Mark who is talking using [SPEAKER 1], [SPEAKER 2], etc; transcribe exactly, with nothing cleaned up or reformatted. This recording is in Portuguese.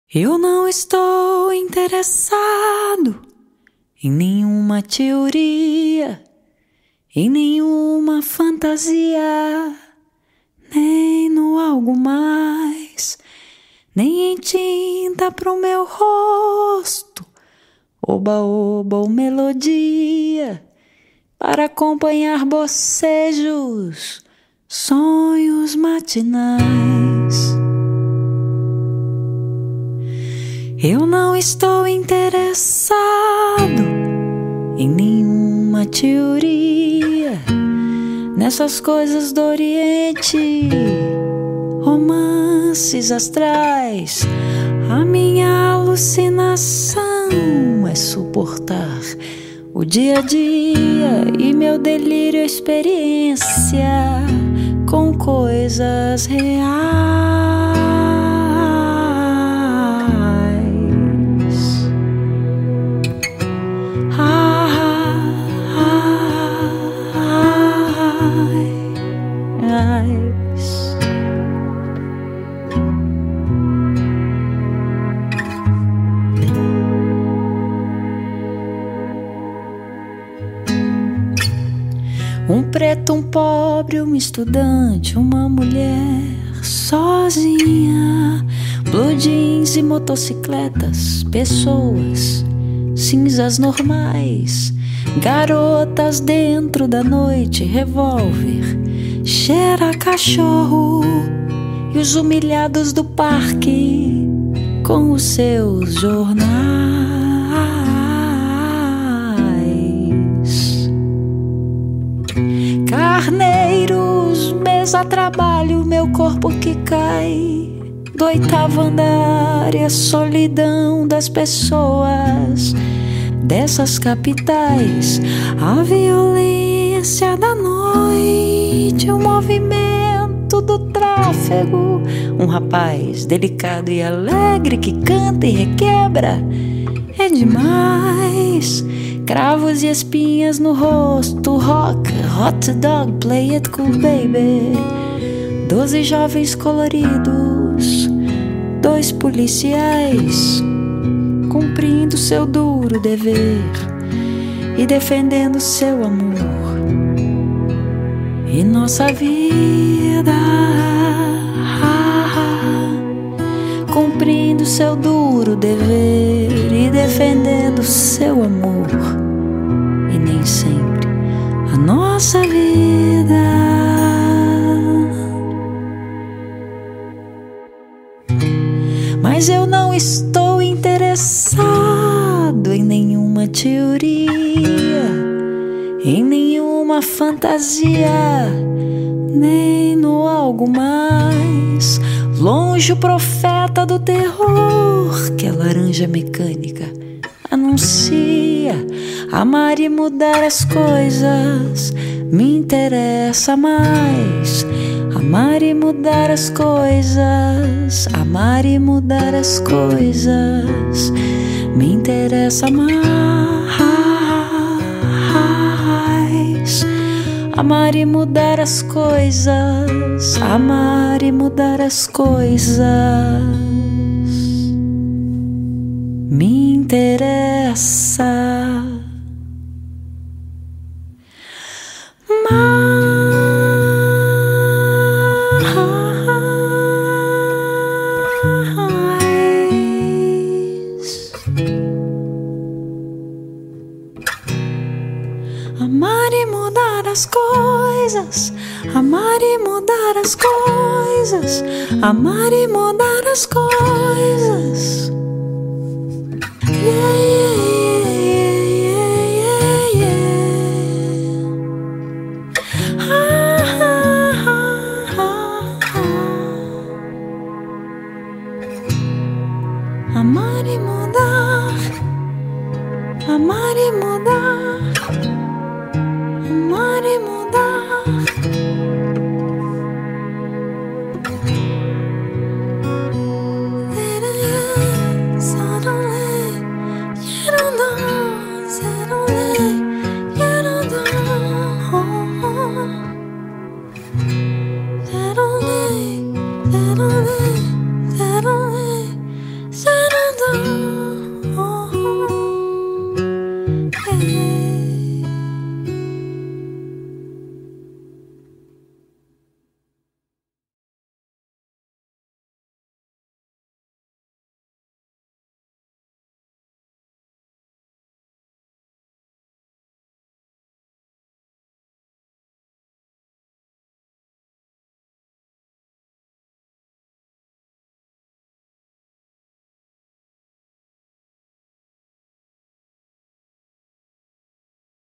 [SPEAKER 1] Eu não estou interessado em nenhuma teoria, em nenhuma fantasia, nem no algo mais, nem em tinta pro meu rosto, oba-oba ou melodia, para acompanhar bocejos, sonhos matinais. Eu não estou interessado em nenhuma teoria, nessas coisas do Oriente, romances astrais. A minha alucinação é suportar o dia a dia e meu delírio experiência com coisas reais. Um preto, um pobre, um estudante, uma mulher sozinha, blue jeans e motocicletas, pessoas, cinzas normais, garotas dentro da noite, revólver, cheira a cachorro, e os humilhados do parque com os seus jornais. Carneiros, mesa, trabalho, meu corpo que cai do oitavo andar e a solidão das pessoas dessas capitais, a violência da noite, o movimento do tráfego, um rapaz delicado e alegre que canta e requebra, é demais. Cravos e espinhas no rosto, rock, hot dog, play it cool baby. Doze jovens coloridos, dois policiais, cumprindo seu duro dever e defendendo seu amor. E nossa vida, cumprindo seu duro dever e defendendo seu amor. E nem sempre a nossa vida. Mas eu não estou interessado em nenhuma teoria, em nenhuma fantasia, nem no algo mais. Longe o profeta do terror que a laranja mecânica anuncia. Amar e mudar as coisas me interessa mais. Amar e mudar as coisas, amar e mudar as coisas me interessa mais. Amar e mudar as coisas, amar e mudar as coisas me interessa mais. Amar e mudar as coisas, amar e mudar as coisas, amar e mudar as coisas. Yeah, yeah, yeah, yeah, yeah, yeah. Ah, ah, ah, ah. Amar e mudar, amar e mudar, amar e mudar.